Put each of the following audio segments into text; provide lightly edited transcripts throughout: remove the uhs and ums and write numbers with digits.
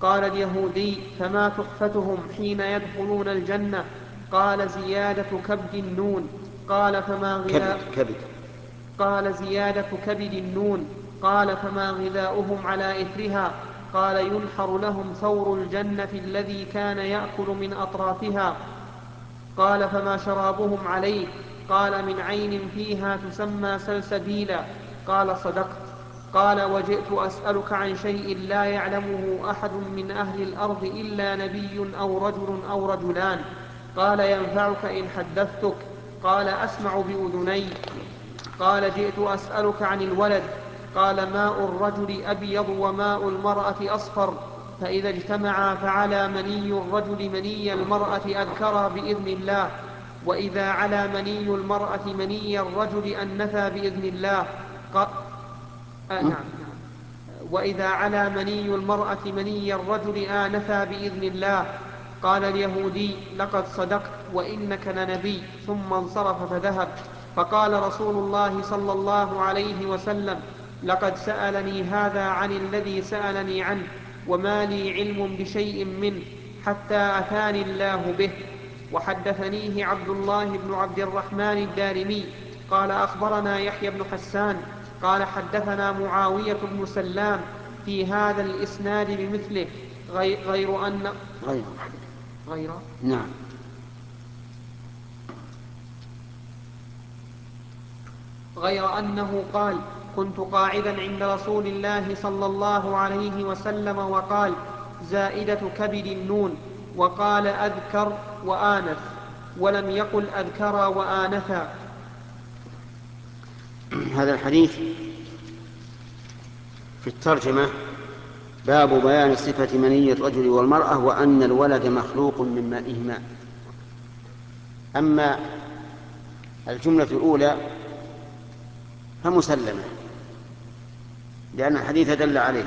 قال اليهودي: فما تحفتهم حين يدخلون الجنة؟ قال: زيادة كبد النون. قال: فما غذاء قال: زيادة كبد النون. قال: فما غذاؤهم على إثرها؟ قال: ينحر لهم ثور الجنة الذي كان يأكل من أطرافها. قال: فما شرابهم عليه؟ قال: من عين فيها تسمى سلسبيلا. قال: صدقت. قال: وجئت أسألك عن شيء لا يعلمه أحد من أهل الأرض إلا نبي أو رجل أو رجلان. قال: ينفعك إن حدثتك؟ قال: أسمع بأذني. قال: جئت أسألك عن الولد. قال: ماء الرجل أبيض وماء المرأة أصفر، فإذا اجتمعا فعلى مني الرجل مني المرأة أذكرا بإذن الله، وإذا على مني المرأة مني الرجل أنثى بإذن الله. نعم. وإذا على مني المرأة مني الرجل آنثى بإذن الله. قال اليهودي: لقد صدقت وإنك لنبي. ثم انصرف فذهب. فقال رسول الله صلى الله عليه وسلم: لقد سألني هذا عن الذي سألني عنه، وما لي علم بشيء منه حتى أتاني الله به. وحدثنيه عبد الله بن عبد الرحمن الدارمي قال: أخبرنا يحيى بن حسان قال: حدثنا معاوية بن سلام في هذا الإسناد بمثله، نعم. غير أنه قال: كنت قاعدا عند رسول الله صلى الله عليه وسلم وقال: زائدة كبد النون، وقال: أذكر وآنث، ولم يقل أذكر وآنثا. هذا الحديث في الترجمة: باب بيان صفة مني الرجل والمرأة وأن الولد مخلوق من مائهما. أما الجملة الأولى فمسلمة لأن الحديث دل عليه،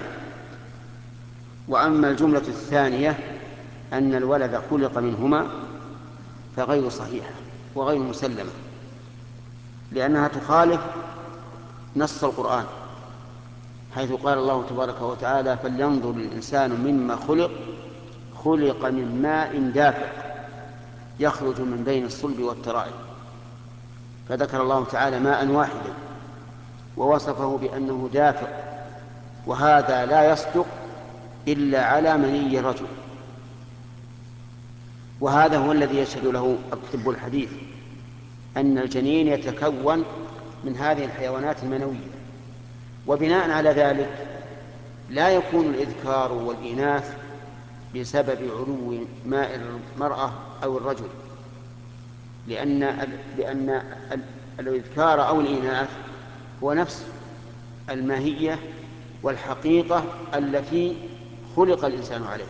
وأما الجملة الثانية أن الولد خلق منهما فغير صحيحة وغير مسلمة، لأنها تخالف نص القرآن، حيث قال الله تبارك وتعالى: فلينظر الإنسان مما خلق، خلق من ماء دافق يخرج من بين الصلب والترائب. فذكر الله تعالى ماء واحدا ووصفه بأنه دافق، وهذا لا يصدق إلا على مني الرجل، وهذا هو الذي يشهد له طب الحديث، أن الجنين يتكون من هذه الحيوانات المنوية. وبناء على ذلك لا يكون الإذكار والإناث بسبب علو ماء المرأة أو الرجل، لأن الإذكار أو الإناث هو نفس الماهية والحقيقة التي خلق الإنسان عليها.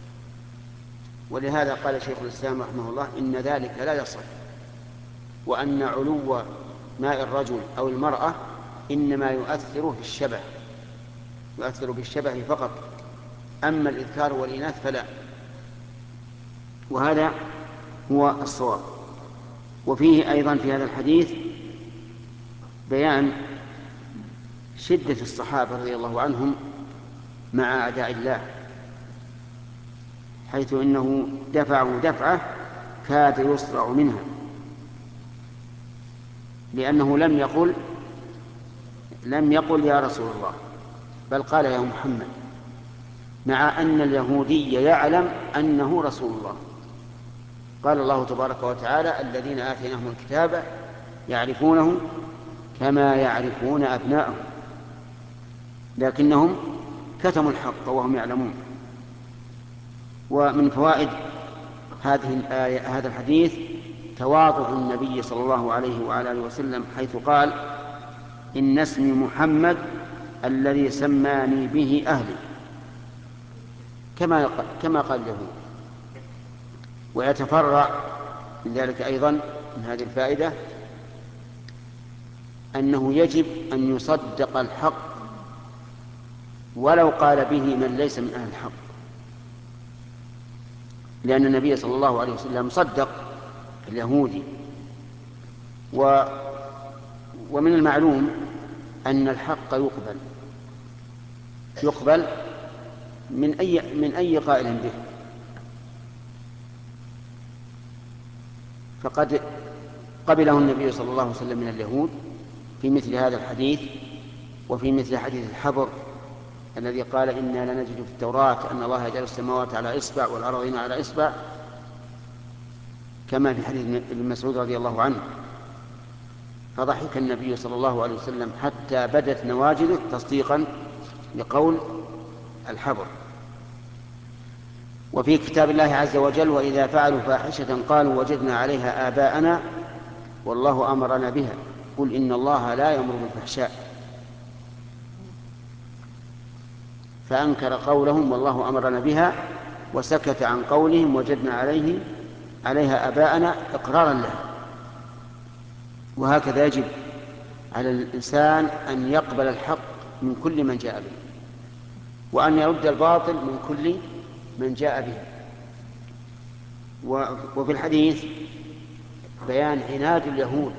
ولهذا قال شيخ الإسلام رحمه الله: إن ذلك لا يصح، وأن علو ماء الرجل أو المرأة إنما يؤثر في الشبه، يؤثر بالشبه فقط، أما الإذكار والإناث فلا. وهذا هو الصواب. وفيه أيضا في هذا الحديث بيان شدة الصحابة رضي الله عنهم مع أعداء الله، حيث إنه دفعوا دفعة كاد يصرع منها، لأنه لم يقل يا رسول الله، بل قال يا محمد، مع أن اليهودي يعلم أنه رسول الله. قال الله تبارك وتعالى: الذين آتيناهم الكتاب يعرفونه كما يعرفون أبناءهم، لكنهم كتموا الحق وهم يعلمون. ومن فوائد هذه الآية هذا الحديث تواضع النبي صلى الله عليه وعلى آله وسلم، حيث قال: إن اسمي محمد الذي سماني به أهلي، كما قال له. ويتفرع من ذلك أيضا من هذه الفائدة أنه يجب أن يصدق الحق ولو قال به من ليس من أهل الحق، لأن النبي صلى الله عليه وسلم صدق اليهودي. ومن المعلوم أن الحق يقبل من أي قائل به. فقد قبله النبي صلى الله عليه وسلم من اليهود في مثل هذا الحديث، وفي مثل حديث الحبر الذي قال إنا لنجد في التوراة أن الله يجعل السماوات على إصبع والأرضين على إصبع، كما في حديث ابن مسعود رضي الله عنه. فضحك النبي صلى الله عليه وسلم حتى بدت نواجذه تصديقا لقول الحبر. وفي كتاب الله عز وجل وإذا فعلوا فاحشة قالوا وجدنا عليها آباءنا والله أمرنا بها قل إن الله لا يأمر بالفحشاء، فأنكر قولهم والله أمرنا بها وسكت عن قولهم وجدنا عليها آباءنا إقرارا لها. وهكذا يجب على الإنسان أن يقبل الحق من كل من جاء به، وأن يرد الباطل من كل من جاء به. وفي الحديث بيان عناد اليهود،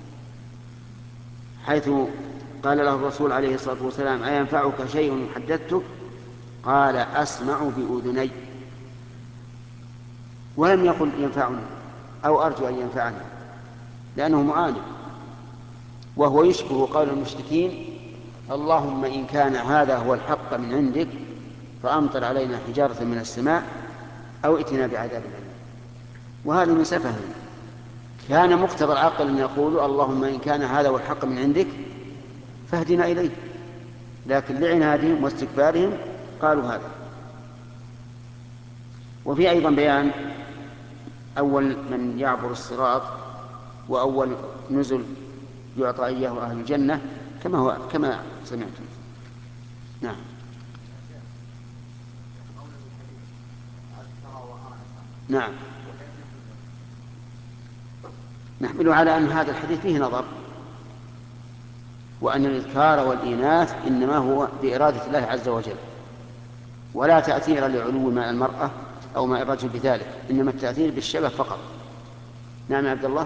حيث قال له الرسول عليه الصلاة والسلام أينفعك شيء حدثتك؟ قال أسمع بأذني، ولم يقل ينفعني أو أرجو أن ينفعني، لأنه معاند. وهو يشبه قول المشركين اللهم إن كان هذا هو الحق من عندك فأمطر علينا حجارة من السماء أو ائتنا بعذاب أليم. وهذا من سفه. كان مقتضى العقل أن يقولوا اللهم إن كان هذا هو الحق من عندك فاهدنا إليه، لكن لعنادهم واستكبارهم قالوا هذا. وفي أيضا بيان أول من يعبر الصراط وأول نزل يعطى إياه أهل الجنة كما سمعتم. نعم. نعم، نحمل على أن هذا الحديث فيه نظر، وأن الإذكار والإناث إنما هو بإرادة الله عز وجل، ولا تأثير لعلو ماء المرأة أو ماء الرجل بذلك، إنما التأثير بالشبه فقط. نعم يا عبد الله.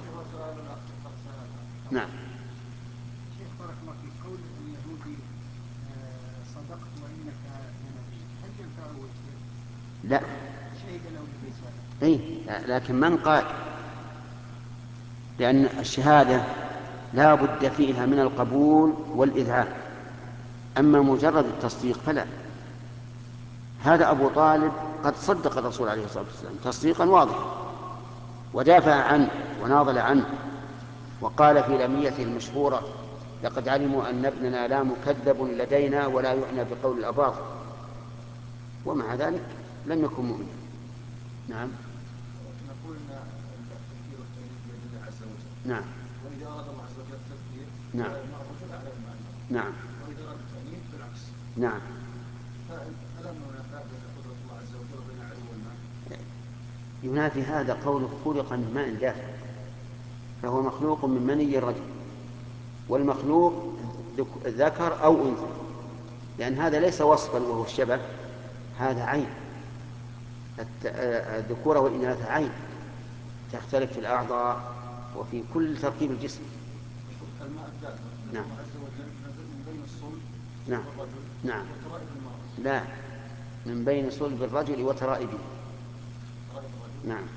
نعم. شيخ بارك الله فيك، قول اليهودي صدقت وإنك لنبي، هل ينفعه الشيخ؟ لا. شهد له بالرسالة. لكن من قال، لأن الشهادة لا بد فيها من القبول والإذعان، أما مجرد التصديق فلا. هذا أبو طالب قد صدق الرسول عليه الصلاة والسلام تصديقا واضحا، ودافع عنه وناضل عنه، وقال في لميته المشهورة لقد علموا أن ابننا لا مكذب لدينا ولا يعنى بقول الأباطل، ومع ذلك لم يكن مؤمنا. نعم. نقول ان التفكير بيد الله عز وجل. نعم. واذا اراد الله عز وجل التفكير نعم. مع الرجل اعلى من المعنى. نعم. واذا اراد التأنيث بالعكس. نعم. فلا منافاة بين قدرة الله عز وجل وبين العلو والماء. ينافي هذا قول خلق من ماء دافئ، فهو مخلوق من مني الرجل، والمخلوق ذكر أو أنثى، لأن هذا ليس وصفا وهو الشبه، هذا عين. الذكورة والإناث عين تختلف في الأعضاء وفي كل تركيب الجسم. الماء الدافئ نعم. الله عز وجل من بين الصلب نعم. والرجل. نعم. وترائب المرأة. لا، من بين صلب الرجل وترائبه. ترائب الرجل. نعم.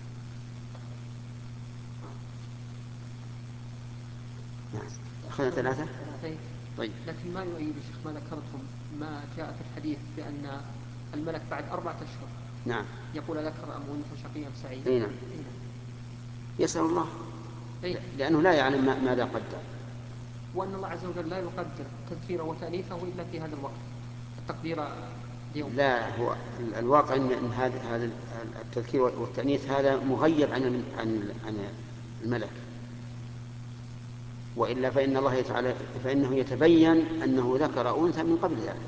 نعم. أخذنا ثلاثة. طيب. لكن ما يؤيد الشيخ ما ذكرتم ما جاء في الحديث بأن الملك بعد 4 أشهر نعم. يقول ذكر أم أنثى شقي أم سعيد. نعم. يسأل الله، لأنه لا يعلم ماذا قدر، وأن الله عز وجل لا يقدر تذكيره وتأنيثه إلا في هذا الوقت، التقدير اليوم. لا، هو الواقع أن هذا التذكير والتأنيث هذا مغيب عن الملك، وإلا فإن الله تعالى فإنه يتبين أنه ذكر أنثى من قبل ذلك.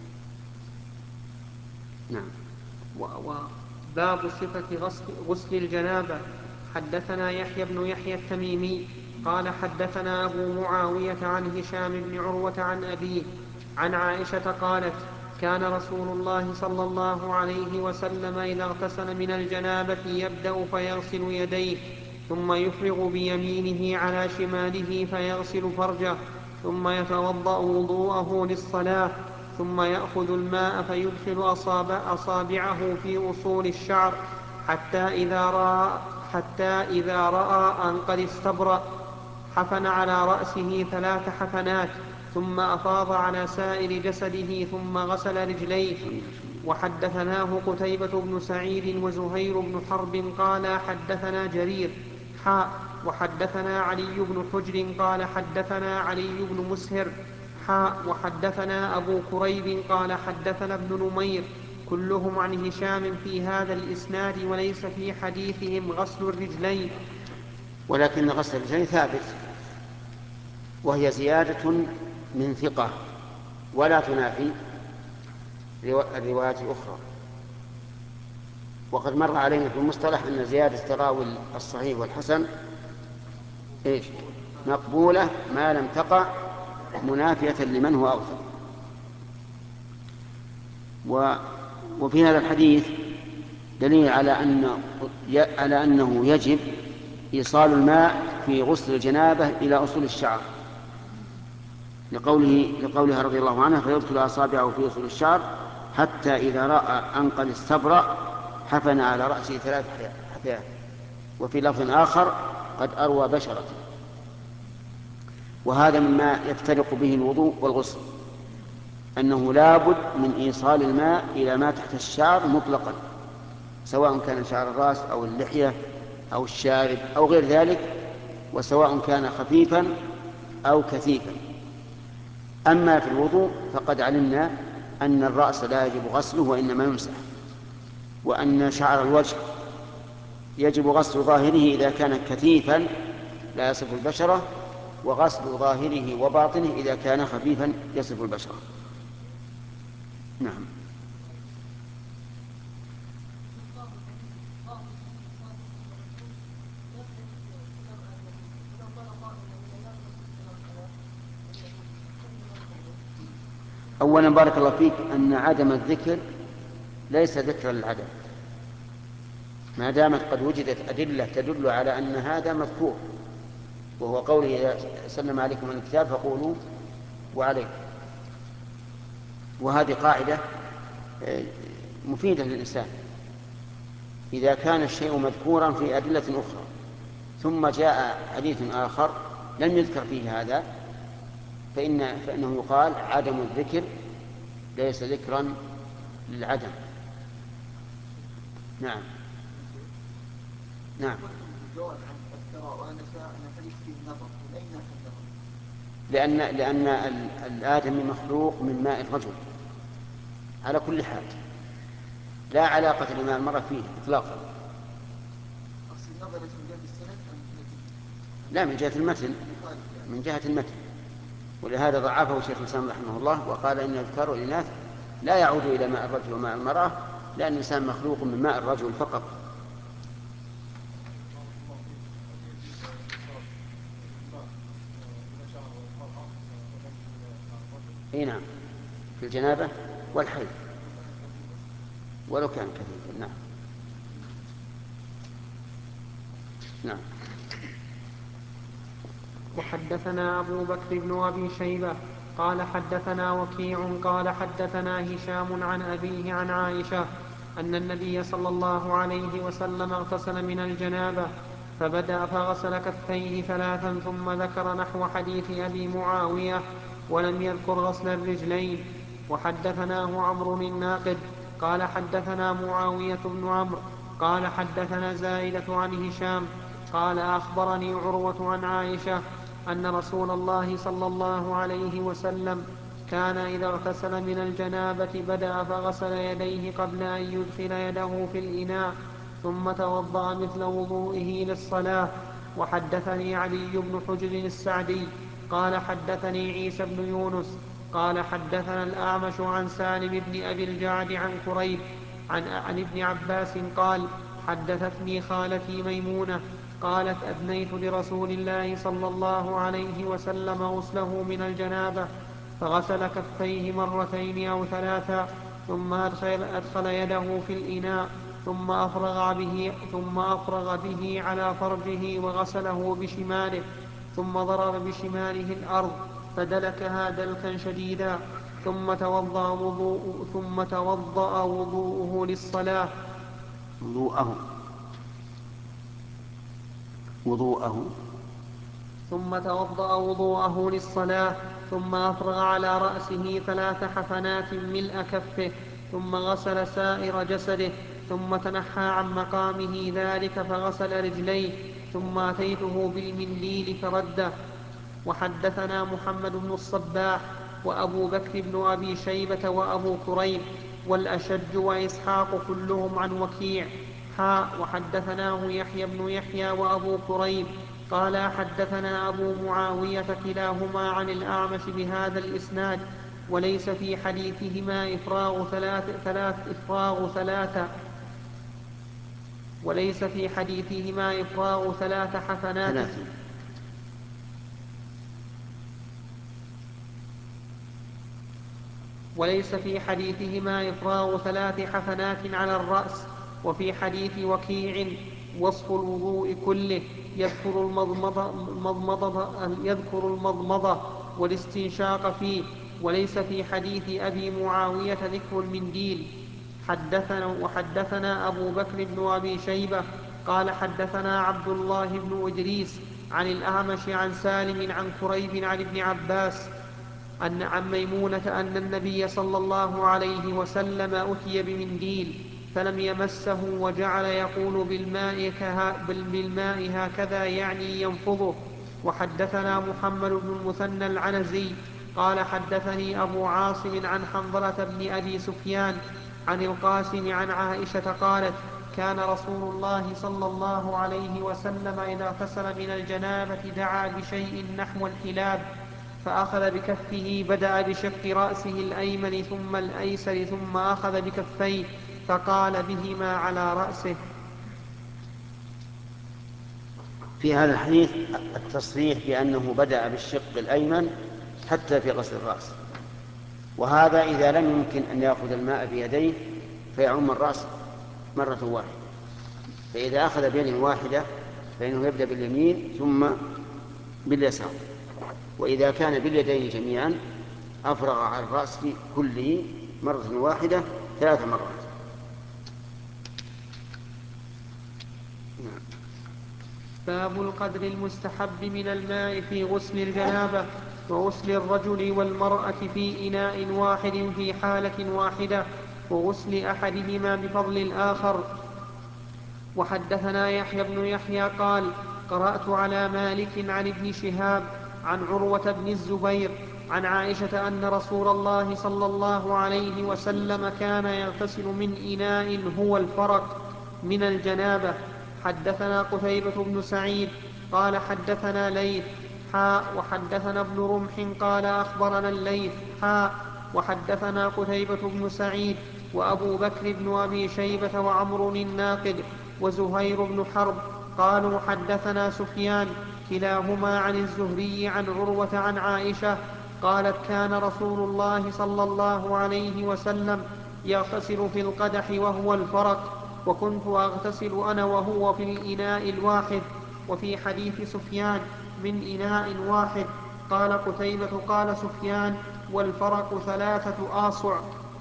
نعم. وباب صفة غسل الجنابة. حدثنا يحيى بن يحيى التميمي قال حدثنا أبو معاوية عن هشام بن عروة عن أبيه عن عائشة قالت كان رسول الله صلى الله عليه وسلم إذا اغتسل من الجنابة يبدأ فيغسل يديه ثم يفرغ بيمينه على شماله فيغسل فرجه ثم يتوضأ وضوءه للصلاة ثم يأخذ الماء فيدخل أصابعه في أصول الشعر حتى إذا رأى أن قد استبرأ حفن على رأسه 3 حفنات، ثم أفاض على سائر جسده، ثم غسل رجليه. وحدثناه قتيبة بن سعيد وزهير بن حرب قال حدثنا جرير وحدثنا علي بن حجر قال حدثنا علي بن مسهر وحدثنا أبو كريب قال حدثنا ابن نمير كلهم عن هشام في هذا الإسناد، وليس في حديثهم غسل الرجلين. ولكن غسل الرجلين ثابت، وهي زيادة من ثقة ولا تنافي الروايات الأخرى. وقد مر علينا في المصطلح أن زيادة تراوي الصحيح والحسن مقبولة ما لم تقع منافية لمن هو أوثق. وفي هذا الحديث دليل على أنه يجب إيصال الماء في غسل الجنابة إلى أصول الشعر، لقولها رضي الله عنها فيدخل أصابعه في أصول الشعر حتى إذا رأى أن قد استبرأ حفن على رأسه 3 حفيات. وفي لفظ آخر قد أروى بشرته. وهذا مما يفترق به الوضوء والغسل، أنه لا بد من إيصال الماء إلى ما تحت الشعر مطلقا، سواء كان شعر الرأس أو اللحية أو الشارب أو غير ذلك، وسواء كان خفيفا أو كثيفا. أما في الوضوء فقد علمنا أن الرأس لا يجب غسله وإنما يمسح، وأن شعر الوجه يجب غسل ظاهره إذا كان كثيفا لا يصف البشرة، وغسل ظاهره وباطنه إذا كان خفيفا يصف البشرة. نعم. أولا بارك الله فيك أن عدم الذكر ليس ذكرا للعدم، ما دامت قد وجدت أدلة تدل على أن هذا مذكور، وهو قوله سلم عليكم من الكتاب فقولوا وعليكم. وهذه قاعدة مفيدة للإنسان، إذا كان الشيء مذكورا في أدلة أخرى ثم جاء حديث آخر لم يذكر فيه هذا فإنه يقال عدم الذكر ليس ذكرا للعدم. نعم. نعم. لأن الآدمي مخلوق من ماء الرجل على كل حال، لا علاقة لماء المرأة فيه إطلاقا. لا، من جهة المتن، من جهة المتن. ولهذا ضعفه شيخ الإسلام رحمه الله وقال إن الذكر والإناث لا يعود إلى ماء الرجل وماء المرأة، لأن الإنسان مخلوق من ماء الرجل فقط. نعم، في الجنابة والحيض ولو كان كثيرا. نعم. نعم. وحدثنا أبو بكر بن أبي شيبة قال حدثنا وكيع قال حدثنا هشام عن أبيه عن عائشة أن النبي صلى الله عليه وسلم اغتسل من الجنابة فبدأ فغسل كفيه 3 ثم ذكر نحو حديث أبي معاوية ولم يذكر غسل الرجلين. وحدثناه عمرو الناقد قال حدثنا معاوية بن عمرو قال حدثنا زائدة عن هشام قال أخبرني عروة عن عائشة أن رسول الله صلى الله عليه وسلم كان إذا اغتسل من الجنابة بدأ فغسل يديه قبل أن يدخل يده في الإناء ثم توضأ مثل وضوئه للصلاة. وحدثني علي بن حجر السعدي قال حدثني عيسى بن يونس قال حدثنا الأعمش عن سالم بن أبي الجعد عن كريب عن ابن عباس قال حدثتني خالتي ميمونة قالت أدنيت لرسول الله صلى الله عليه وسلم غسله من الجنابة فغسل كفيه 2 أو 3 ثم أدخل يده في الإناء ثم أفرغ به على فرجه وغسله بشماله ثم ضرب بشماله الأرض فدلكها دلكا شديدا ثم توضأ وضوءه للصلاة. ثم توضأ وضوءه للصلاة، ثم أفرغ على رأسه 3 حفنات ملء كفه، ثم غسل سائر جسده، ثم تنحى عن مقامه ذلك فغسل رجليه، ثم أتيته بالمنديل فرده. وحدثنا محمد بن الصباح وأبو بكر بن أبي شيبة وأبو كريب والأشج وإسحاق كلهم عن وكيع. وحدثناه يحيى بن يحيى وأبو كريب قال حدثنا أبو معاوية كلاهما عن الأعمش بهذا الإسناد، وليس في حديثهما إفراغ ثلاث حفنات على الرأس. وفي حديث وكيع وصف الوضوء كله يذكر المضمضة والاستنشاق فيه، وليس في حديث أبي معاوية ذكر المنديل. وحدثنا أبو بكر بن أبي شيبة قال حدثنا عبد الله بن إدريس عن الأعمش عن سالم عن كريب عن ابن عباس عن ميمونة أن النبي صلى الله عليه وسلم أتي بمنديل فلم يمسه وجعل يقول بالماء هكذا يعني ينفضه. وحدثنا محمد بن المثنى العنزي قال حدثني أبو عاصم عن حنظلة بن أبي سفيان عن القاسم عن عائشة قالت كان رسول الله صلى الله عليه وسلم إذا اغتسل من الجنابة دعا بشيء نحو الحلاب، فأخذ بكفه بدأ بشق رأسه الأيمن ثم الأيسر ثم أخذ بكفيه فقال بهما على رأسه. في هذا الحديث التصريح بأنه بدأ بالشق الأيمن حتى في غسل الرأس، وهذا إذا لم يمكن أن يأخذ الماء بيديه فيعم الرأس مرة واحدة، فإذا أخذ بيد واحدة فإنه يبدأ باليمين ثم باليسار، وإذا كان باليدين جميعا أفرغ على الرأس كله مرة واحدة 3 مرات. باب القدر المستحب من الماء في غسل الجنابة وغسل الرجل والمرأة في إناء واحد في حالة واحدة وغسل أحدهما بفضل الآخر. وحدثنا يحيى بن يحيى قال قرأت على مالك عن ابن شهاب عن عروة بن الزبير عن عائشة أن رسول الله صلى الله عليه وسلم كان يغتسل من إناء هو الفرق من الجنابة. حدثنا قتيبة بن سعيد قال حدثنا ليث وحدثنا ابن رمح قال أخبرنا الليث وحدثنا قتيبة بن سعيد وأبو بكر بن أبي شيبة وعمر الناقد وزهير بن حرب قالوا حدثنا سفيان كلاهما عن الزهري عن عروة عن عائشة قالت كان رسول الله صلى الله عليه وسلم يغتسل في القدح وهو الفرق، وكنت أغتسل أنا وهو في الإناء الواحد. وفي حديث سفيان من إناء واحد. قال قتيبة قال سفيان والفرق 3 آصع.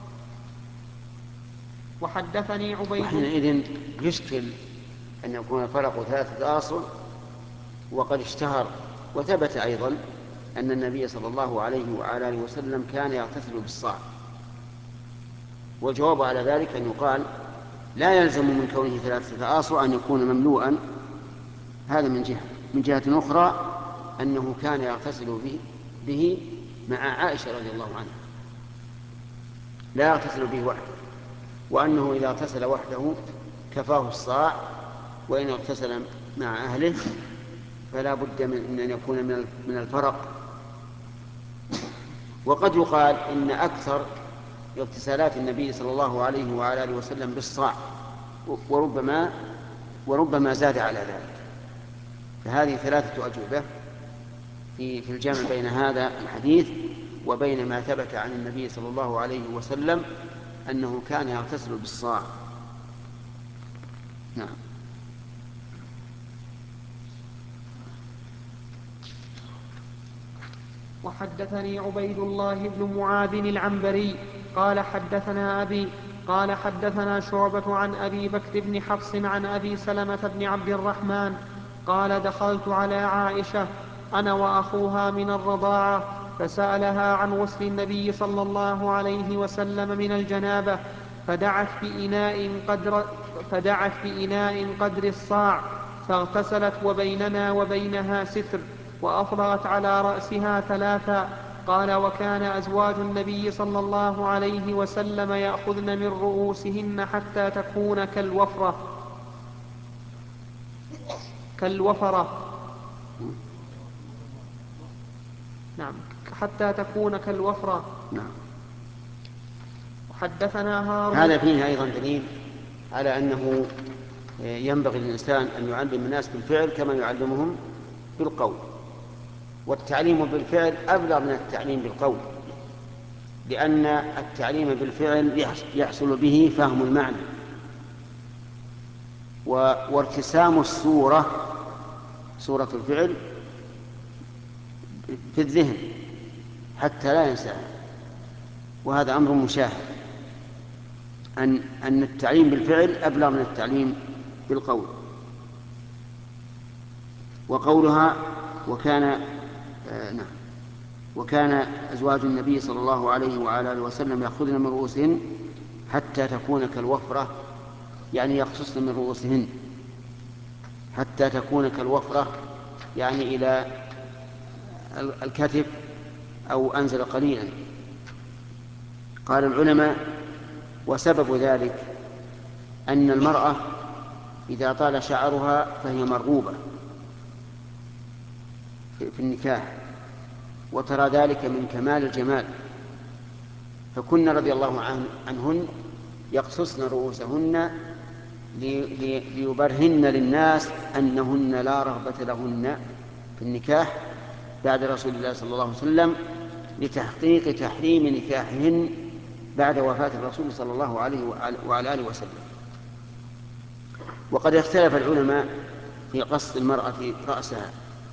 وحدثني عبيد. وحينئذ يشكل أن يكون الفرق 3 آصع، وقد اشتهر وثبت أيضا أن النبي صلى الله عليه وعلى آله وسلم كان يغتسل بالصاع، والجواب على ذلك أن يقال لا يلزم من كونه 3 آصع أن يكون مملوءا، هذا من جهة أخرى أنه كان يغتسل به مع عائشة رضي الله عنها، لا يغتسل به وحده، وأنه إذا اغتسل وحده كفاه الصاع، وإن اغتسل مع أهله فلا بد من أن يكون من الفرق. وقد يقال إن أكثر اغتسالات النبي صلى الله عليه وعلى آله وسلم بالصاع، وربما زاد على ذلك. فهذه 3 أجوبة في الجمع بين هذا الحديث وبين ما ثبت عن النبي صلى الله عليه وسلم أنه كان يغتسل بالصاع. نعم. وحدثني عبيد الله بن معاذ العنبري قال حدثنا أبي قال حدثنا شعبة عن أبي بكر بن حفص عن أبي سلمة بن عبد الرحمن قال دخلت على عائشة أنا وأخوها من الرضاعة فسألها عن غسل النبي صلى الله عليه وسلم من الجنابة فدعت بإناء قدر الصاع فاغتسلت وبيننا وبينها ستر وأفرغت على رأسها ثلاثا. قال وكان أزواج النبي صلى الله عليه وسلم يأخذن من رؤوسهن حتى تكون كالوفرة نعم حتى تكون كالوفرة. نعم. وحدثنا هارون. هذا فيه أيضا دليل على أنه ينبغي للإنسان أن يعلم الناس بالفعل كما يعلمهم بالقول، والتعليم بالفعل أبلغ من التعليم بالقول، لأن التعليم بالفعل يحصل به فهم المعنى وارتسام صورة الفعل في الذهن حتى لا ينساه، وهذا أمر مشاهد أن التعليم بالفعل أبلغ من التعليم بالقول. وقولها وكان أزواج النبي صلى الله عليه وعلى آله وسلم يأخذن من رؤوسهن حتى تكون كالوفرة، يعني يقصصن من رؤوسهن حتى تكون كالوفرة، يعني إلى الكتف أو أنزل قليلا. قال العلماء وسبب ذلك أن المرأة إذا طال شعرها فهي مرغوبة في النكاح، وترى ذلك من كمال الجمال، فكن رضي الله عنهن يقصصن رؤوسهن ليبرهن للناس أنهن لا رغبة لهن في النكاح بعد رسول الله صلى الله عليه وسلم، لتحقيق تحريم نكاحهن بعد وفاة الرسول صلى الله عليه وعلى آله وسلم. وقد اختلف العلماء في قص المرأة رأسها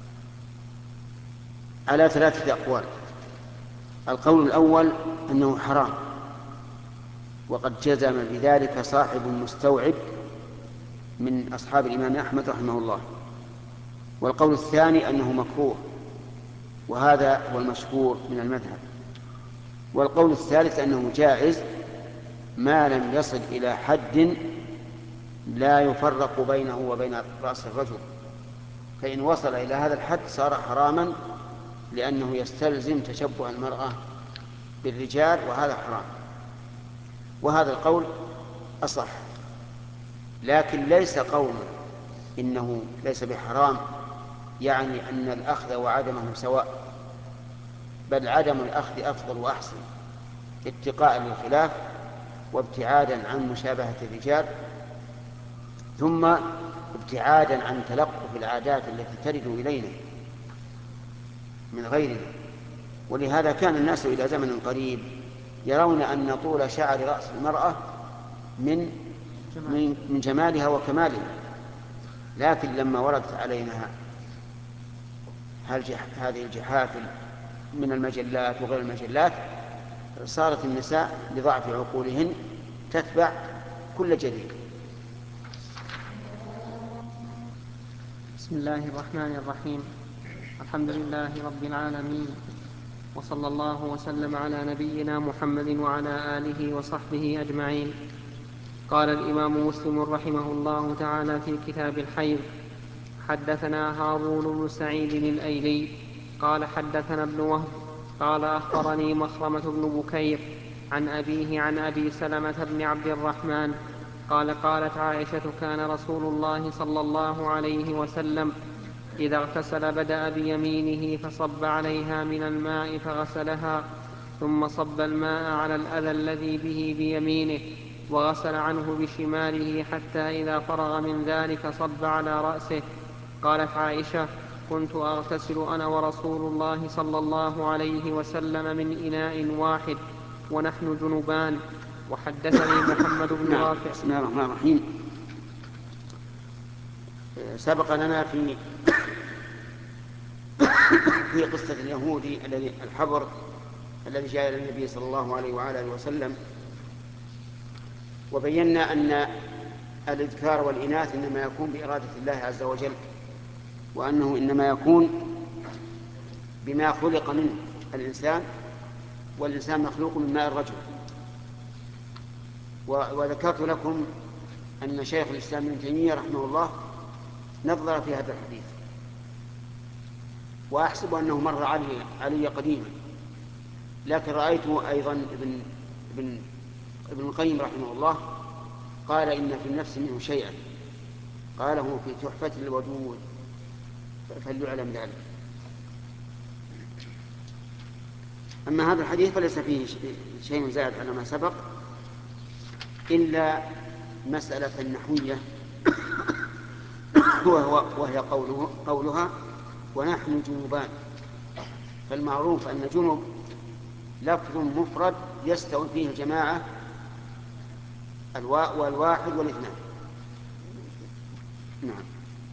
على 3 أقوال. القول الأول أنه حرام، وقد جزم بذلك صاحب مستوعب من أصحاب الإمام أحمد رحمه الله. والقول الثاني أنه مكروه، وهذا هو المشهور من المذهب. والقول الثالث أنه جائز ما لم يصل إلى حد لا يفرق بينه وبين رأس الرجل، فإن وصل إلى هذا الحد صار حراما، لأنه يستلزم تشبه المرأة بالرجال، وهذا حرام. وهذا القول أصح، لكن ليس قول إنه ليس بحرام يعني أن الأخذ وعدمه سواء، بل عدم الأخذ أفضل وأحسن، اتقاء للخلاف وابتعادا عن مشابهة الرجال، ثم ابتعادا عن تلقف العادات التي ترد إلينا من غيرنا. ولهذا كان الناس إلى زمن قريب يرون أن طول شعر رأس المرأة من جمالها وكمالها، لكن لما وردت علينا هذه الجحافل من المجلات وغير المجلات، صارت النساء لضعف عقولهن تتبع كل جديد. بسم الله الرحمن الرحيم. الحمد لله رب العالمين، وصلى الله وسلم على نبينا محمد وعلى آله وصحبه أجمعين. قال الإمام مسلم رحمه الله تعالى في كتاب الحيض: حدثنا هارون بن سعيد الأيلي قال حدثنا ابن وهب قال أخبرني مخرمة بن بكير عن أبيه عن أبي سلمة بن عبد الرحمن قال قالت عائشة: كان رسول الله صلى الله عليه وسلم إذا اغتسل بدأ بيمينه فصب عليها من الماء فغسلها، ثم صب الماء على الأذى الذي به بيمينه وغسل عنه بشماله، حتى إذا فرغ من ذلك صب على رأسه. قالت عائشة: كنت أغتسل أنا ورسول الله صلى الله عليه وسلم من إناء واحد ونحن جنبان. وحدثني محمد بن رافع. بسم الله الرحمن الرحيم. سبق لنا في قصة اليهودي الحبر الذي جاء إلى النبي صلى الله عليه وعلى آله وسلم، وبينا أن الإذكار والإناث إنما يكون بإرادة الله عز وجل، وأنه إنما يكون بما خلق منه الإنسان، والإنسان مخلوق من ماء الرجل. وذكرت لكم أن شيخ الإسلام ابن تيمية رحمه الله نظر في هذا الحديث، وأحسب أنه مر علي قديما، لكن رأيته أيضا ابن القيم رحمه الله قال إن في النفس منه شيئا، قاله في تحفة الودود، فليعلم ذلك. أما هذا الحديث فليس فيه شيء زائد على ما سبق، إلا مسألة نحوية وهي قولها ونحن جنوبان. فالمعروف أن جنوب لفظ مفرد يستوي فيه الجماعة والواحد والاثنان. نعم.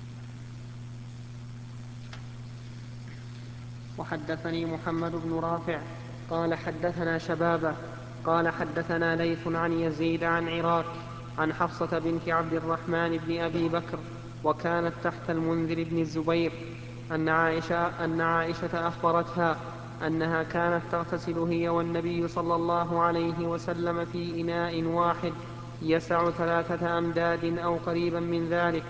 وحدثني محمد بن رافع قال حدثنا شبابه قال حدثنا ليث عن يزيد عن عراك عن حفصة بنت عبد الرحمن بن أبي بكر وكانت تحت المنذر بن الزبير أن عائشة أخبرتها أنها كانت تغتسل هي والنبي صلى الله عليه وسلم في إناء واحد يسع 3 أمداد أو قريبا من ذلك.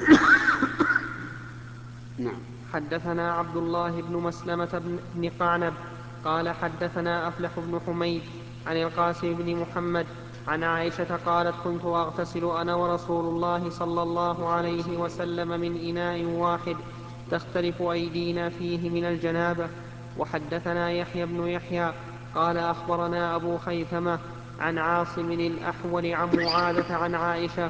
نعم. حدثنا عبد الله بن مسلمة بن قعنب قال حدثنا أفلح بن حميد عن القاسم بن محمد عن عائشة قالت كنت أغتسل أنا ورسول الله صلى الله عليه وسلم من إناء واحد تختلف أيدينا فيه من الجنابة. وحدثنا يحيى بن يحيى قال أخبرنا أبو خيثمة عن عاصم الأحول عن معاذة عن عائشة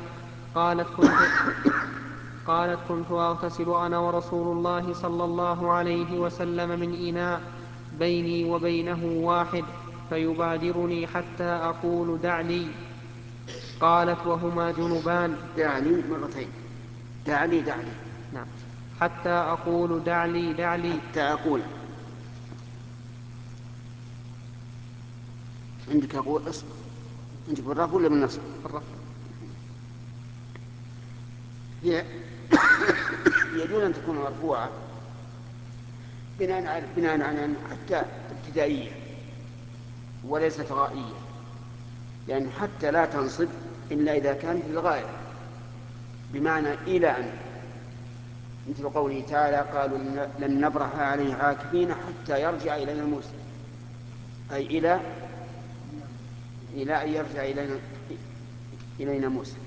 قالت كنت أغتسل أنا ورسول الله صلى الله عليه وسلم من إناء بيني وبينه واحد فيبادرني حتى أقول دع لي. قالت وهما جنبان. دعني مرتين. دعني. نعم. حتى أقول دع لي. حتى أقول. عندك أقول أصبر. عندك بالرفع ولا بالنصب؟ بالرفع. يجوز أن تكون مرفوعة بناء على حتى ابتدائية وليست غائية، يعني حتى لا تنصب إلا إذا كانت للغاية، بمعنى إلى أن، مثل قوله تعالى قالوا لن نبرح عليه عاكفين حتى يرجع إلينا موسى، أي إلى أن يرجع إلينا موسى.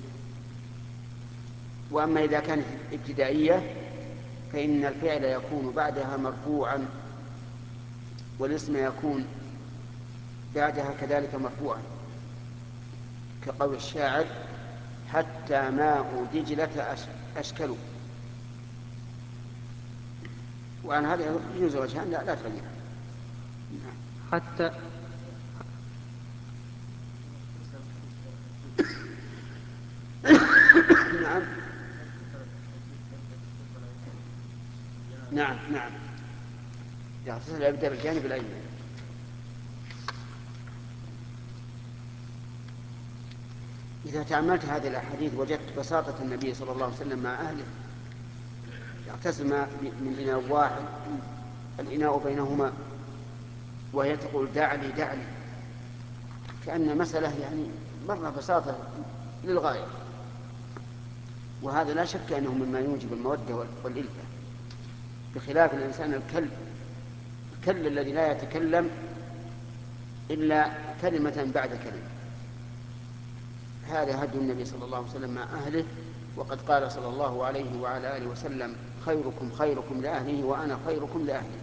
وأما إذا كانت ابتدائية فإن الفعل يكون بعدها مرفوعا والاسم يكون بعدها كذلك مرفوعا، كقول الشاعر حتى ماء دجلة أشكلوا. وعن هذا يجوز وجهان لا تغير. حتى نعم يغتسل يبدأ بالجانب الأيمن. إذا تأملت هذه الأحاديث وجدت بساطة النبي صلى الله عليه وسلم مع أهله، يغتسل من إناء واحد، الإناء بينهما، وهي تقول دع لي، كأن مسألة يعني مرة بساطة للغاية. وهذا لا شك أنه مما يوجب المودة والإلفة، بخلاف الإنسان الكل الذي لا يتكلم إلا كلمة بعد كلمة. هذا هدي النبي صلى الله عليه وسلم مع أهله، وقد قال صلى الله عليه وعلى آله وسلم خيركم خيركم لأهله وأنا خيركم لأهلي.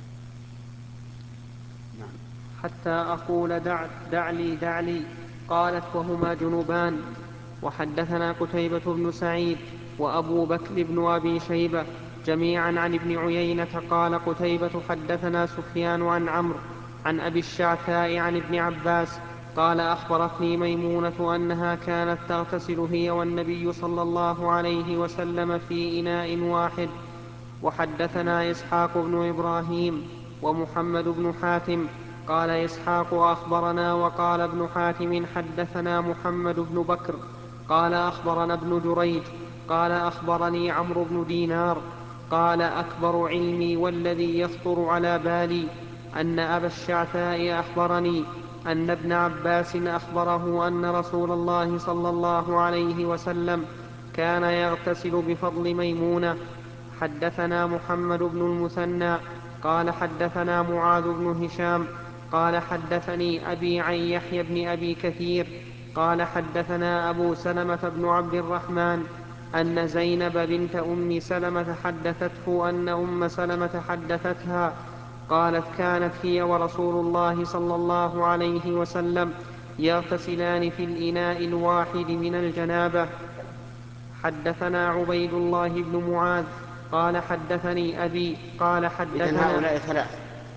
نعم. حتى أقول دع لي. قالت وهما جنبان. وحدثنا قتيبة بن سعيد وأبو بكر بن أبي شيبة جميعا عن ابن عيينة قال قتيبة حدثنا سفيان عن عمرو عن أبي الشعثاء عن ابن عباس قال أخبرتني ميمونة أنها كانت تغتسل هي والنبي صلى الله عليه وسلم في إناء واحد وحدثنا إسحاق بن إبراهيم ومحمد بن حاتم. قال إسحاق أخبرنا، وقال ابن حاتم حدثنا محمد بن بكر قال أخبرنا ابن جريج قال أخبرني عمرو بن دينار قال أكبر علمي والذي يخطر على بالي أن أبا الشعثاء أخبرني أن ابن عباس أخبره أن رسول الله صلى الله عليه وسلم كان يغتسل بفضل ميمونة. حدثنا محمد بن المثنى قال حدثنا معاذ بن هشام قال حدثني أبي عن يحيى بن أبي كثير قال حدثنا أبو سلمة بن عبد الرحمن أن زينب بنت أم سلمة حدثته أن أم سلمة حدثتها قالت كانت هي ورسول الله صلى الله عليه وسلم يغتسلان في الإناء الواحد من الجنابة. حدثنا عبيد الله بن معاذ قال حدثني أبي قال إذن هؤلاء ثلاث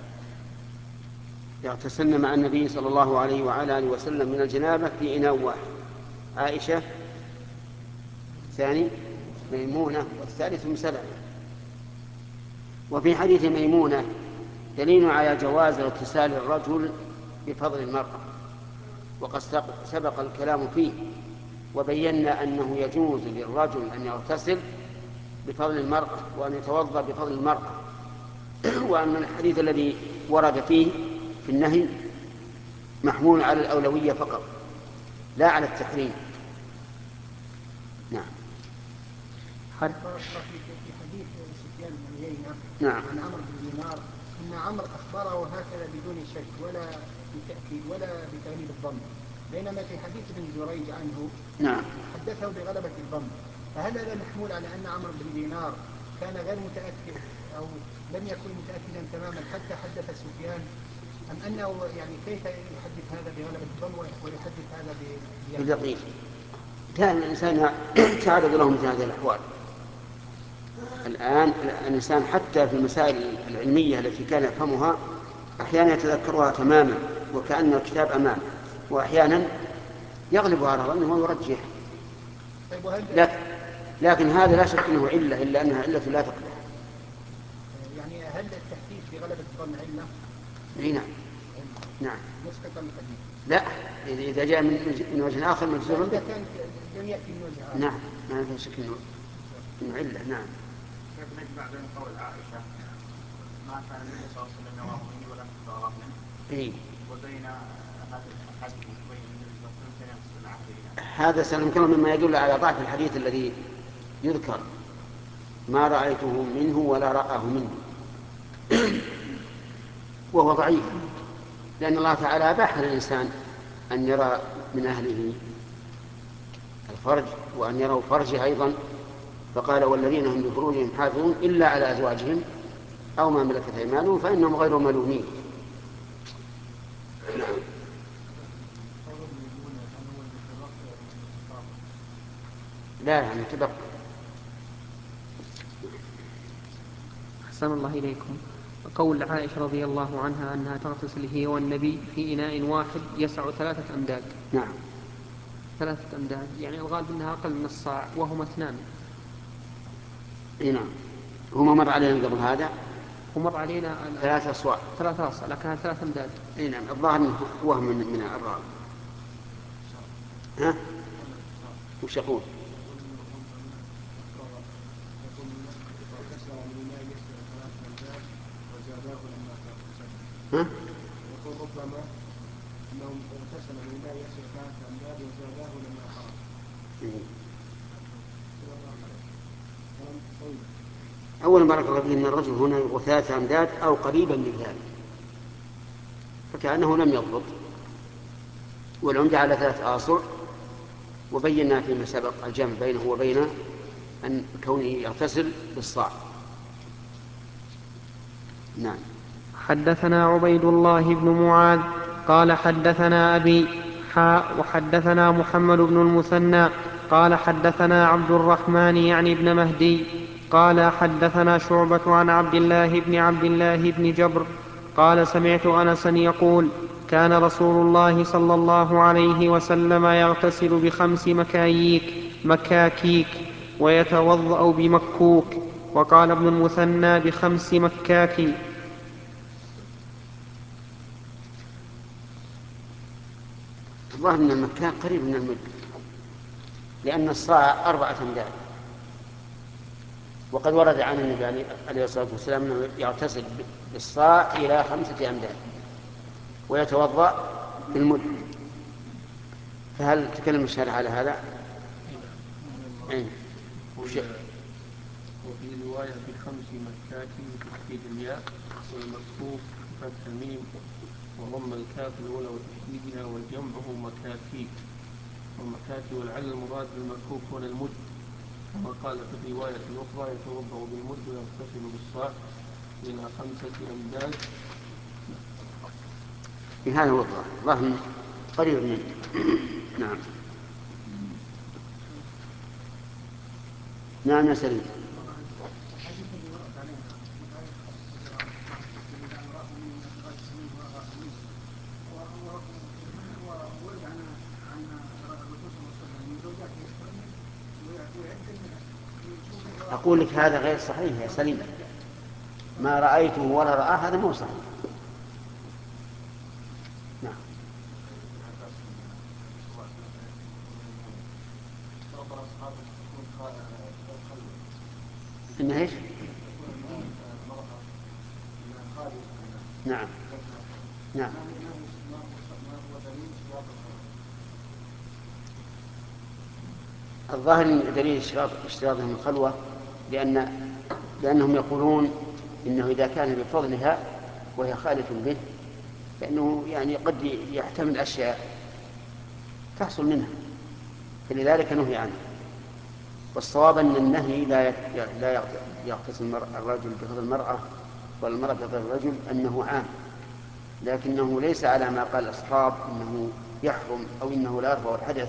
يغتسلن مع النبي صلى الله عليه وعلى آله وسلم من الجنابة في إناء واحد: عائشة، الثاني ميمونة، والثالث أم سلمة. وفي حديث ميمونة دليل على جواز اغتسال الرجل بفضل المرأة، وقد سبق الكلام فيه، وبينا أنه يجوز للرجل أن يغتسل بفضل المرأة وأن يتوضأ بفضل المرأة، وأن الحديث الذي ورد فيه في النهي محمول على الأولوية فقط لا على التحريم. نعم. في حديث سفيان بن عيينة نعم. عن عمرو بن دينار أن عمرو أخبره هكذا بدون شك ولا بتأكيد ولا بتغليب الظن، بينما في حديث ابن جريج عنه نعم حدثه بغلبة الظن. فهل هذا محمول على أن عمرو بن دينار كان غير متأكد أو لم يكن متأكدا تماما حتى حدث سفيان، أم أنه يعني كيف يحدث هذا بغلبة الظن ويحدث هذا باليقين؟ كان الإنسان تعرض له مثل هذه الأحوال. الآن الإنسان حتى في المسائل العلمية التي كان يفهمها أحيانا يتذكرها تماما وكأن الكتاب أمامه، وأحيانا يغلب على ظنه ويرجح. لكن هذا لا شك أنه علة، إلا أنها علة لا تقدح. يعني هل التحديث بغلبة الظن علة؟ نعم. نعم. مسقط الحديث. لا، إذا جاء من وجه آخر مجزوم به. لم يأتي من وجه آخر. نعم، ما في شك أنه علة. نعم. كيف نجمع بين قول عائشة ما كان النبي صلى الله عليه وسلم يراه مني ولم تراه منه وبين هذا الحديث بين النبي صلى الله عليه وسلم كان يغسل عهده؟ هذا سنذكره مما يدل على ضعف الحديث الذي يذكر: ما رأيته منه ولا رآه منه. وهو ضعيف، لأن الله تعالى أباح للإنسان أن يرى من أهله الفرج وأن يروا فرجه أيضا، فقال: والذين هم لفروجهم حافظون إلا على أزواجهم أو ما ملكت أيمانهم فإنهم غير ملومين. نعم. لا يعني تبقى. أحسن الله إليكم. قول عائشة رضي الله عنها أنها تغتسل هي والنبي في إناء واحد يسع 3 أمداد. نعم. 3 أمداد، يعني الغالب أنها أقل من الصاع، وهما 2. نعم. هما مر علينا قبل هذا. ومر علينا 3 أصواع. 3 أصواع، لكنها 3 أمداد. نعم. الظاهر هو من الراوي. ها؟ وش يقول؟ ها؟ يقول ربما أنهم اغتسل من الماء يسع 3 أمداد وزاداه لما خرج. أولا بارك الله فيه أن الرجل هنا يقول 3 أمداد أو قريبا من ذلك، فكأنه لم يضبط، والعمدة على 3 آصع، وبينا فيما سبق الجمع بينه وبين أن كونه يغتسل بالصاع. نعم. حدثنا عبيد الله بن معاذ قال حدثنا أبي وحدثنا محمد بن المثنى قال حدثنا عبد الرحمن يعني ابن مهدي قال حدثنا شعبة عن عبد الله بن جبر قال سمعت أنسا يقول كان رسول الله صلى الله عليه وسلم يغتسل ب5 مكاكيك ويتوضأ بمكوك وقال ابن المثنى ب5 مكاك. الظاهر أن المكاك قريب من المد، لأن الصاع 4 أمداد، وقد ورد عن النبي عليه الصلاة والسلام أنه يغتسل بالصاع إلى 5 أمداد ويتوضأ بالمد. فهل تكلم الشارع على هذا؟ وفي رواية ب5 مكاك بتشديد الياء والمكفوف بفتح الميم وضم الكاف الأولى وتشديدها وجمعه مكاكي ومكاكي، ولعل المراد بالمكفوف هنا المد، كما قال في الرواية الأخرى يتوضأ بالمد ويغتسل بالصاع إلى 5 أمداد. بهذا هو الظاهر قريب منه. نعم. نعم يا سليم. أقول لك هذا غير صحيح يا سليم، ما رأيته ولا رآه هذا مو صحيح. نعم. إنه إيش؟ نعم نعم. الظاهر من دليل اشتراطهم الخلوة لأنهم يقولون إنه إذا كان بفضلها وهي خالة به فإنه يعني قد يحتمل أشياء تحصل منها، فلذلك نهي عنه. والصواب أن النهي لا يغتسل الرجل بفضل المرأة والمرأة بفضل الرجل، أنه عام، لكنه ليس على ما قال الأصحاب إنه يحرم أو إنه لا يرفع الحدث.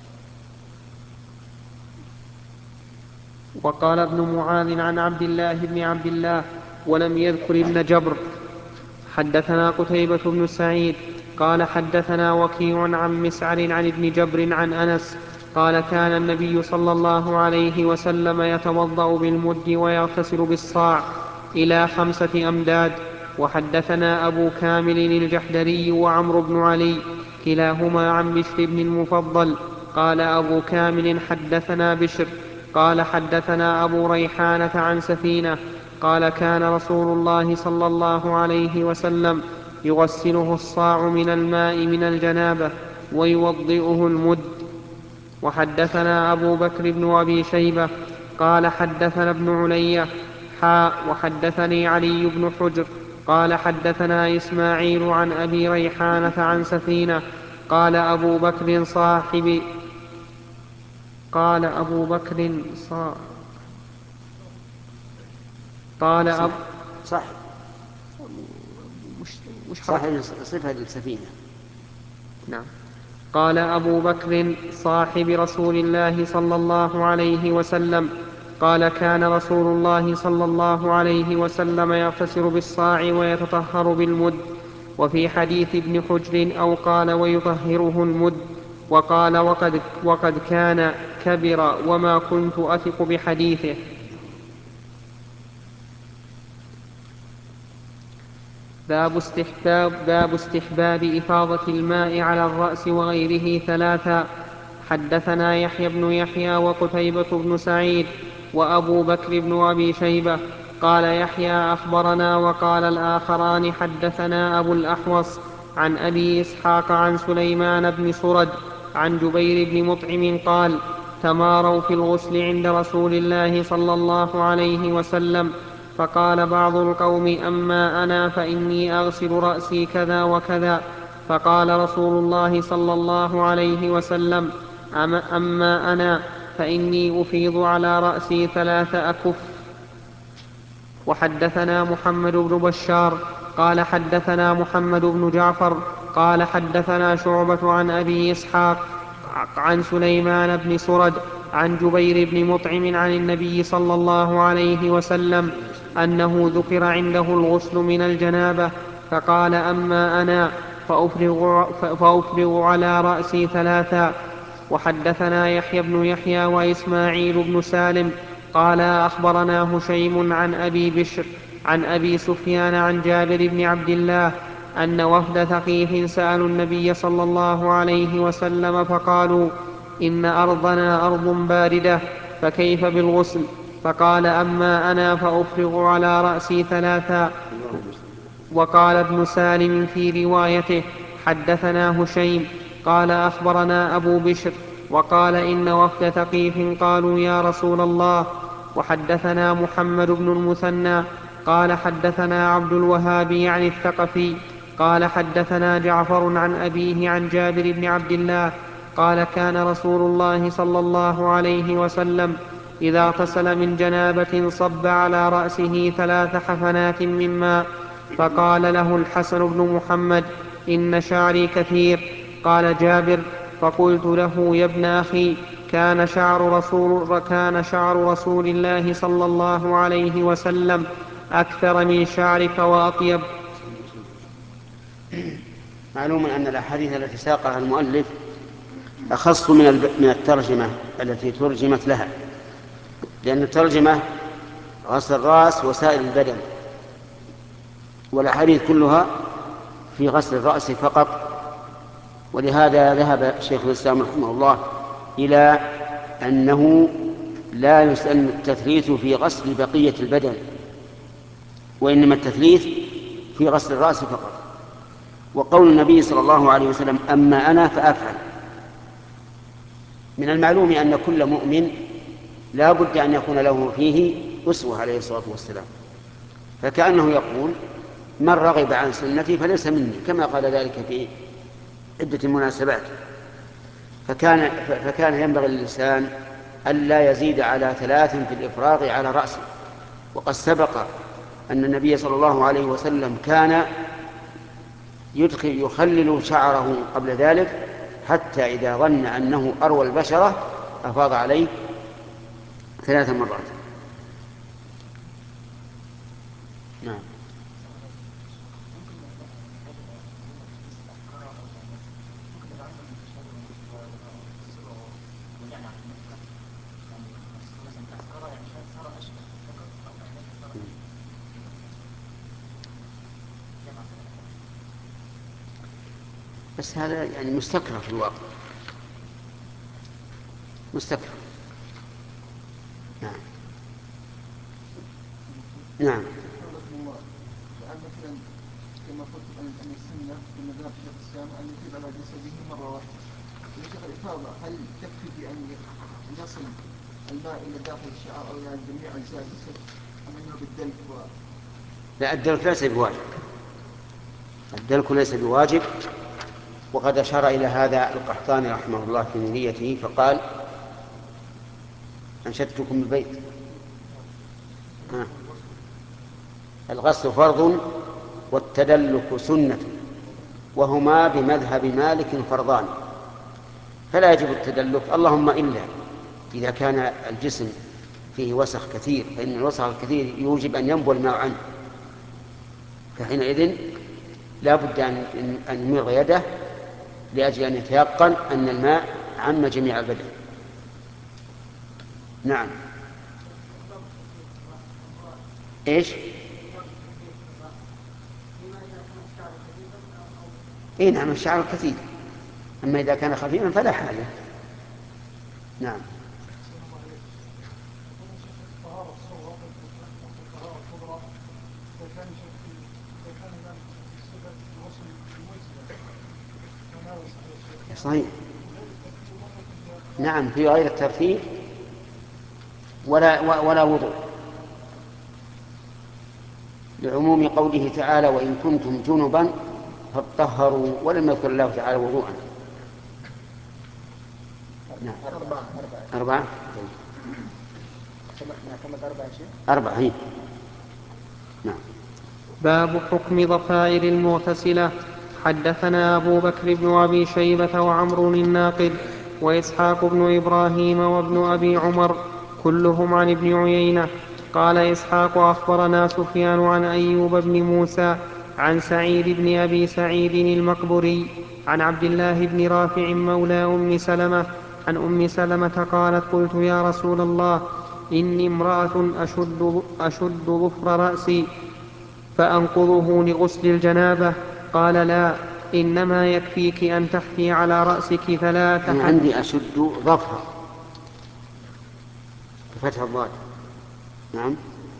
وقال ابن معاذ عن عبد الله بن عبد الله ولم يذكر ابن جبر. حدثنا قتيبة بن سعيد قال حدثنا وكيع عن مسعر عن ابن جبر عن أنس قال كان النبي صلى الله عليه وسلم يتوضأ بالمد ويغتسل بالصاع إلى 5 أمداد. وحدثنا أبو كامل الجحدري وعمرو بن علي كلاهما عن بشر بن المفضل قال أبو كامل حدثنا بشر قال حدثنا أبو ريحانة عن سفينة قال كان رسول الله صلى الله عليه وسلم يغسله الصاع من الماء من الجنابة ويوضئه المد. وحدثنا أبو بكر بن أبي شيبة قال حدثنا ابن علي وحدثني علي بن حجر قال حدثنا إسماعيل عن أبي ريحانة عن سفينة قال أبو بكر صاحب قال أبو بكر صح صفة السفينة. نعم. قال أبو بكر صاحب رسول الله صلى الله عليه وسلم قال كان رسول الله صلى الله عليه وسلم يغتسل بالصاع ويتطهر بالمد. وفي حديث ابن حجر أو قال ويطهره المد. وقال وقد كان كبر وما كنت أثق بحديثه. باب استحباب إفاضة الماء على الرأس وغيره 3. حدثنا يحيى بن يحيى وقتيبة بن سعيد وأبو بكر بن أبي شيبة قال يحيى أخبرنا وقال الآخران حدثنا أبو الأحوص عن أبي إسحاق عن سليمان بن سرد عن جبير بن مطعم قال تماروا في الغسل عند رسول الله صلى الله عليه وسلم فقال بعض القوم أما أنا فإني أغسل رأسي كذا وكذا فقال رسول الله صلى الله عليه وسلم أما أنا فإني أفيض على رأسي 3 أكف. وحدثنا محمد بن بشار قال حدثنا محمد بن جعفر قال حدثنا شعبة عن أبي إسحاق عن سليمان بن سرد عن جبير بن مطعم عن النبي صلى الله عليه وسلم أنه ذكر عنده الغسل من الجنابة فقال أما أنا فأفرغ على رأسي 3. وحدثنا يحيى بن يحيى وإسماعيل بن سالم قال أخبرنا هشيم عن أبي بشر عن أبي سفيان عن جابر بن عبد الله أن وفد ثقيف سألوا النبي صلى الله عليه وسلم فقالوا إن أرضنا أرض باردة فكيف بالغسل؟ فقال أما أنا فأفرغ على رأسي 3. وقال ابن سالم في روايته حدثنا هشيم قال أخبرنا أبو بشر وقال إن وفد ثقيف قالوا يا رسول الله. وحدثنا محمد بن المثنى قال حدثنا عبد الوهاب عن الثقفي قال حدثنا جعفر عن أبيه عن جابر بن عبد الله قال كان رسول الله صلى الله عليه وسلم إذا اغتسل من جنابة صب على رأسه 3 حفنات من ماء. فقال له الحسن بن محمد إن شعري كثير. قال جابر فقلت له يا ابن أخي كان شعر رسول الله صلى الله عليه وسلم أكثر من شعرك وأطيب. معلوم أن الأحاديث التي ساقها المؤلف أخص من الترجمة التي ترجمت لها، لأن الترجمة غسل الرأس وسائر البدن، والأحاديث كلها في غسل الرأس فقط. ولهذا ذهب شيخ الإسلام رحمه الله إلى أنه لا يسن التثليث في غسل بقية البدن، وإنما التثليث في غسل الرأس فقط. وقول النبي صلى الله عليه وسلم أما أنا فأفعل، من المعلوم أن كل مؤمن لا بد أن يكون له فيه أسوة عليه الصلاة والسلام، فكأنه يقول من رغب عن سنتي فليس مني، كما قال ذلك في عدة مناسبات. فكان ينبغي للإنسان ألا يزيد على 3 في الإفراغ على رأسه. وقد سبق أن النبي صلى الله عليه وسلم كان يخلل شعره قبل ذلك، حتى إذا ظن أنه أروى البشرة أفاض عليه 3 مرات. نعم. بس هذا يعني مستكره في الواقع، مستكره. نعم. نعم. مثلا كما قلت أن السنة في مذهب شيخ الإسلام أن يفيض على جسده مرة واحدة. شيخ الإفاضة هل تكفي بأن يصل الماء إلى داخل الشعر أو إلى جميع أجزاء الجسد أم أنه بالدلك؟ لا، الدلك ليس بواجب، الدلك ليس بواجب. وقد أشار إلى هذا القحطاني رحمه الله في نيته فقال أنشدتكم البيت الغسل فرض والتدلك سنة وهما بمذهب مالك فرضان، فلا يجب التدلك، اللهم إلا إذا كان الجسم فيه وسخ كثير، فإن الوسخ الكثير يوجب أن ينبو الماء عنه، فحينئذ لا بد أن يمر يده لأجل أن يتيقن أن الماء عم جميع البدن. نعم. إيش؟ إيه نعم، الشعر كثير، أما إذا كان خفيفا فلا حاجة. نعم. صحيح. نعم، في غير الترتيب ولا وضوء، لعموم قوله تعالى وإن كنتم جنبا فاطهروا، ولم يذكر الله تعالى وضوءا. نعم. 4. أربعة. هي. نعم. باب حكم ضفائر المغتسلة. حدثنا أبو بكر بن أبي شيبة وعمر الناقد وإسحاق بن إبراهيم وابن أبي عمر كلهم عن ابن عيينة. قال إسحاق أخبرنا سفيان عن أيوب بن موسى عن سعيد بن أبي سعيد المقبري عن عبد الله بن رافع مولى أم سلمة عن أم سلمة قالت قلت يا رسول الله إني امرأة أشد ظفر رأسي فأنقضه لغسل الجنابة. قال لا، إنما يكفيك أن تحثي على رأسك 3 يعني عندي أشد ظفر بفتح الضاد. نعم.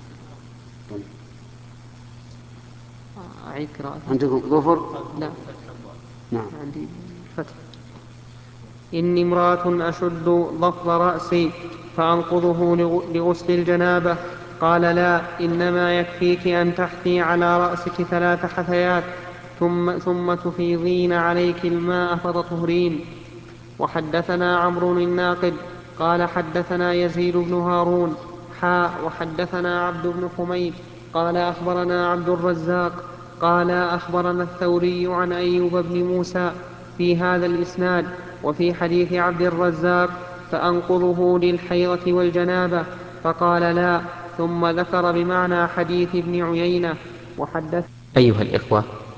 أعيد قراءة. عندكم ظفر؟ لا، نعم. عندي فتح. إني امرأة أشد ظفر رأسي فأنقضه لغسل الجنابة. قال لا، إنما يكفيك أن تحثي على رأسك 3 حثيات ثم تفيضين عليك الماء فتطهرين. وحدثنا عمرو الناقد قال حدثنا يزيد بن هارون وحدثنا عبد بن حميد قال أخبرنا عبد الرزاق قال أخبرنا الثوري عن أيوب بن موسى في هذا الإسناد. وفي حديث عبد الرزاق فأنقضه للحيضة والجنابة، فقال لا، ثم ذكر بمعنى حديث ابن عيينة. وحدث. أيها الإخوة،